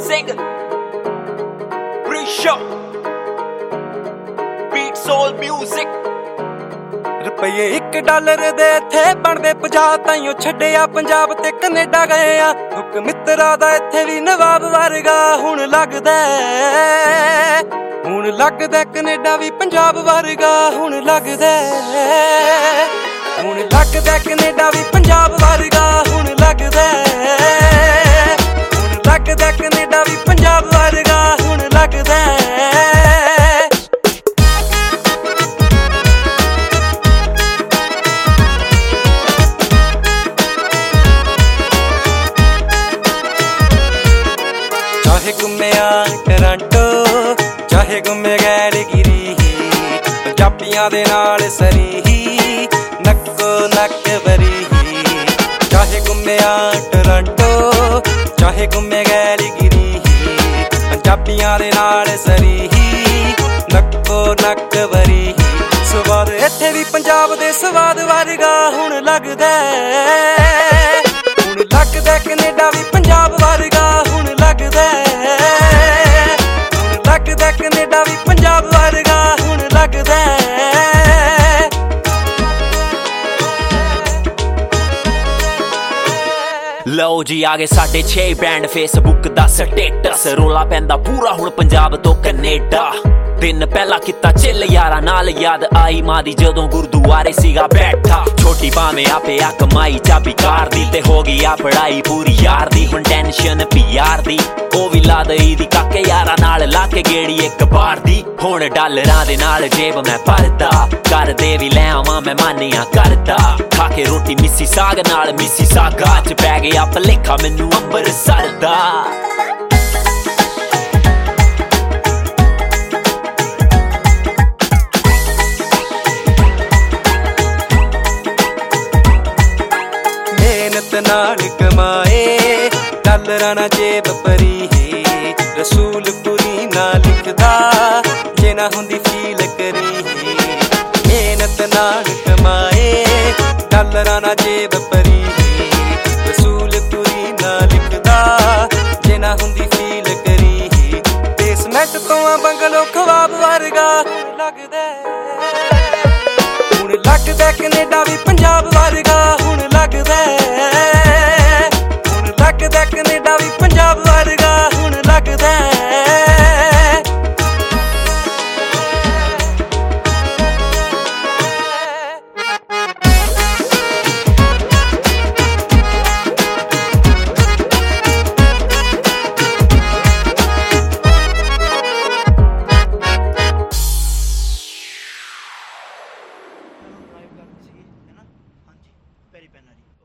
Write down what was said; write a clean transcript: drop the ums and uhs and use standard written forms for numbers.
Sing Pre-show Beat Soul Music ਰੁਪਏ $1 ਦੇ ਇੱਥੇ ਬਣਦੇ 50 ਤਾਈਓ ਛੱਡਿਆ ਪੰਜਾਬ ਤੇ ਕੈਨੇਡਾ ਗਏ ਆ ਹੁਕ ਮਿੱਤਰਾਂ ਦਾ ਇੱਥੇ ਵੀ ਨਵਾਬ ਵਰਗਾ ਹੁਣ ਲੱਗਦਾ ਕੈਨੇਡਾ ਵੀ ਪੰਜਾਬ ਵਰਗਾ ਹੁਣ ਲੱਗਦਾ ਕੈਨੇਡਾ ਵੀ ਪੰਜਾਬ ਵਰਗਾ ਹੁਣ ਲੱਗਦਾ ਕੈਨੇਡਾ ਵੀ ਪੰਜਾਬ ਵਰਗਾ ਹੁਣ ਲੱਗਦਾ ਚਾਹੇ ਘੁੰਮਿਆ ਟੋਰਾਂਟੋ ਚਾਹੇ ਘੁੰਮੇ ਗੈਲਗਿਰੀ ਪੰਜਾਬੀਆਂ ਦੇ ਨਾਲ ਸਰੀ ਨੱਕੋ ਨੱਕ ਬਰੀ ਚਾਹੇ ਘੁੰਮਿਆ ਟੋਰਾਂਟੋ ਚਾਹੇ ਘੁੰਮੇ ਗੈਲਗਿਰੀ ਪੰਜਾਬੀਆਂ ਦੇ ਨਾਲ ਸਰੀ ਨੱਕੋ ਨੱਕ ਬਰੀ ਸਵਾਦ ਇੱਥੇ ਵੀ ਪੰਜਾਬ ਦੇ ਸਵਾਦ ਵਰਗਾ ਹੁਣ ਲੱਗਦਾ ਕੈਨੇਡਾ ਵੀ ਪੰਜਾਬ ਵਰਗਾ ਹੁਣ ਲੱਗਦਾ ਕੈਨੇਡਾ ਵੀ ਪੰਜਾਬ ਵਰਗਾ ਹੁਣ ਲੱਗਦਾ ਲਓ ਜੀ ਆ ਗਏ ਸਾਡੇ 6 ਬੈਂਡ ਫੇਸਬੁੱਕ ਦਾ ਸਟੇਟਸ ਰੋਲਾ ਪੈਂਦਾ ਪੂਰਾ ਹੁਣ ਪੰਜਾਬ ਤੋਂ ਕੈਨੇਡਾ ਦਿਨ ਪਹਿਲਾਂ ਕੀਤਾ ਚਿੱਲ ਯਾਰਾਂ ਨਾਲ ਯਾਦ ਆਈ ਮਾਂ ਦੀ ਜਦੋਂ ਗੁਰਦੁਆਰੇ ਸੀਗਾ ਬੈਠਾ ਛੋਟੀ ਭਾਵੇਂ ਆਪੇ ਆ ਕਮਾਈ ਚਾਬੀ ਕਾਰ ਦੀ ਤੇ ਹੋ ਗਈ ਆ ਪੜਾਈ ਪੂਰੀ ਯਾਰ ਦੀ ਹੁਣ ਟੈਨਸ਼ਨ ਪਿਆਰ ਦੀ ਉਹ ਵੀ ਲਾ ਦਈ ਦੀ ਕਾਕੇ ਯਾਰਾਂ ਨਾਲ ਲਾ ਕੇ ਗੇੜੀ ਇੱਕ ਬਾਰ ਦੀ ਹੁਣ ਡਾਲਰਾਂ ਦੇ ਨਾਲ ਜੇਬ ਮੈਂ ਭਰਦਾ ਕਰਦੇ ਵੀ ਲੈ ਆਵਾਂ ਮੈਂ ਮਾਨੀਆਂ ਕਰਦਾ ਖਾ ਕੇ ਰੋਟੀ ਮਿੱਸੀ ਸਾਗ ਨਾਲ ਮਿੱਸੀ ਸਾਗਾ ਚ ਪੈ ਗਿਆ ਭਲੇਖਾ ਮੈਨੂੰ ਅੰਬਰਸਰ ਦਾ ਨਾਲ ਕਮਾਏ ਡਾਲਰਾਂ ਨਾ ਜੇਬ ਭਰੀ ਰਸੂਲਪੁਰੀ ਨਾ ਲਿਖਦਾ ਜੇ ਨਾ ਹੁੰਦੀ ਫੀਲ ਕਰੀ ਮਿਹਨਤ ਨਾਲ ਕਮਾਏ ਡਾਲਰਾਂ ਨਾ ਜੇਬ ਭਰੀ ਰਸੂਲਪੁਰੀ ਨਾ ਲਿਖਦਾ ਜੇ ਨਾ ਹੁੰਦੀ ਫੀਲ ਕਰੀ ਬੇਸਮੈਂਟ ਤੋਂ ਆ ਬੰਗਲੋ ਖਵਾਬ ਵਰਗਾ ਲੱਗਦਾ ਹੁਣ ਲੱਗਦਾ ਕੈਨੇਡਾ ਵੀ ਪੰਜਾਬ ਵਰਗਾ ਹੁਣ ਲੱਗਦਾ ਕੈਨੇਡਾ ਵੀ ਪੰਜਾਬ ਵਰਗਾ ਹੁਣ ਲੱਗਦਾ ਪੈਰੀ ਪੈਨਾ ਜੀ